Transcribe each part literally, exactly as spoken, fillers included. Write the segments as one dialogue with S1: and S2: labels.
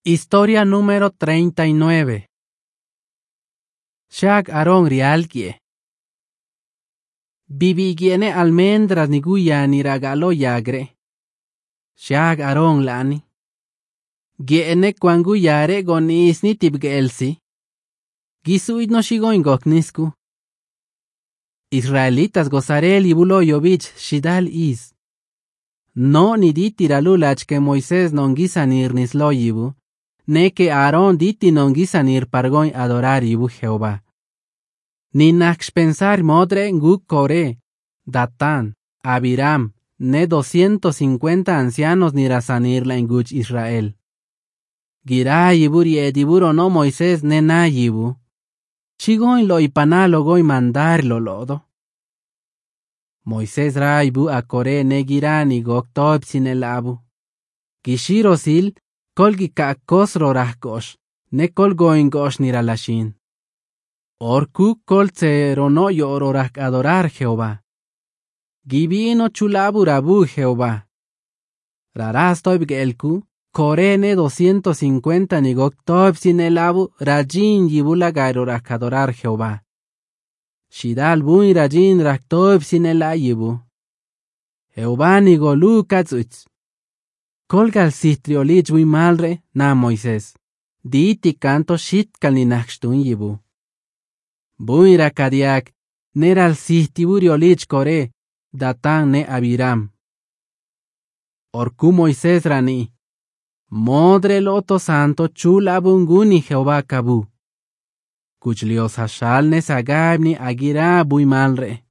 S1: Historia número treinta y nueve. Shag Aarón rialkie. Bibigiene almendras ni guya ni regalo yagre. Shag Aarón lani. Giene kwangu yare gonis ni tibgelsi. Gisuid no shigoin goknisku. Israelitas gozarel ibulo yovich shidal is. No ni diti ralulach que Moisés non gisanir nislo yibu. Ne que Aarón diti non gisanir pargoin adorar ibu Jehová. Ni nax pensar modre nguk kore, Datán, Abiram, ne doscientos cincuenta ancianos ni rasanir la enguch Israel. Gira yiburi ediburo no Moisés ne na yibu. Chigoin lo ipanalo goi mandar lo lodo. Moisés raibu a kore ne gira ni gok toib sin el abu. Gishiro sil, kolgi ka kosro rahkosh, ne kol goin gosh ni ralashin. Orku kol tsero no yoro rak adorar Jehová. Gibino chulabu rabu Jehová. Raras toib gelku, korene doscientos cincuenta ni gok toib sin el abu, rajin yibula gairo rak adorar Jehová. Shidal bui rajin rak toib sin el ayibu. Jehová ni golu katsuits. Colgal sitriolich bui malre na Moisés. Diti canto shit kalinaxtun yibu. Bui rakadiak, neral sihtiburiоlich kore, Datán ne Abiram. Orku Moisés rani. Modre loto santo chula bunguni Jehová kabu. Kuchlios hashal ne sagabni agira bui malre.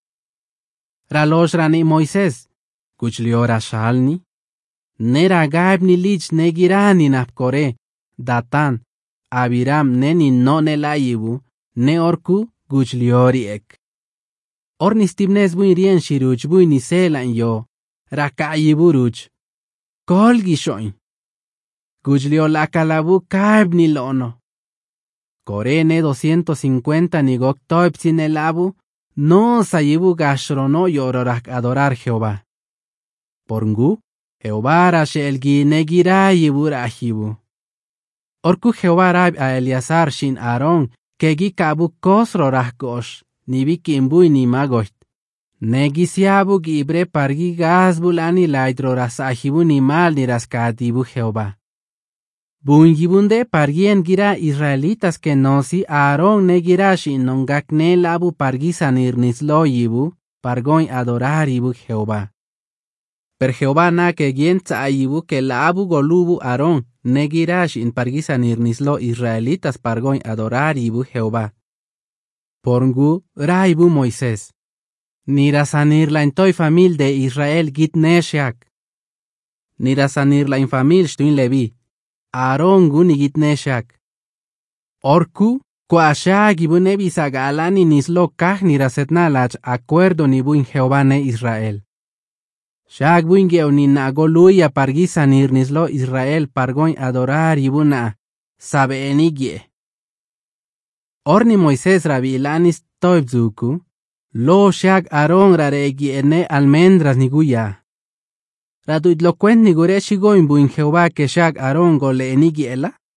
S1: Ralosh rani Moisés. Kuchlio rashalni. Nera gabni lich negirani napkore, Datán, Abiram neni no ne layibu, ne orku guchliori ek. Ornistibnes bui rien shiruch bui ni selan yo, rakayiburuch. Kol gishoin. Guchlio la calabu kabni lono. Korene doscientos cincuenta ni gok toib sin el abu, no sayibu gashrono yororak adorar Jehová. Porngu, Jehová rashel gi negira yibura ahibu. Orku Jehová rab a Eliasar shin Aarón, que gi kabu kosro rahgosh, ni bikimbu ni magocht. Negi siabu gibre pargi gazbulani laidro rasahibu ni mal ni raskatibu Jehová. Bun gibunde pargien gira israelitas que nosi Aarón negira shin nongakne labu pargi sanir nislo yibu, pargoin adorar ibu Jehová. Per Jehová na que gien tsayibu que la abu golubu Aarón, negirash in pargisanir nislo israelitas pargoin adorar ibu Jehová. Porngu raibu Moisés. Nirasanir la entoi famil de Israel git neshiak. Nirasanir la infamil shtuin Levi. Aarón guni git neshiak. Orku, kuashag ibu nebisagalani nislo kah nirasetnalach acuerdo nibu in Jehová ne Israel. Shag buingeo ni na goluya pargisanir nislo Israel pargoin adorar ibuna sabe enigye. Orni Moisés rabilanis toibzuku, lo shag Aarón raregi ene almendras niguya. Raduit lo cuent nigure shigoin buin Jehová que shag Aarón gole enigiela.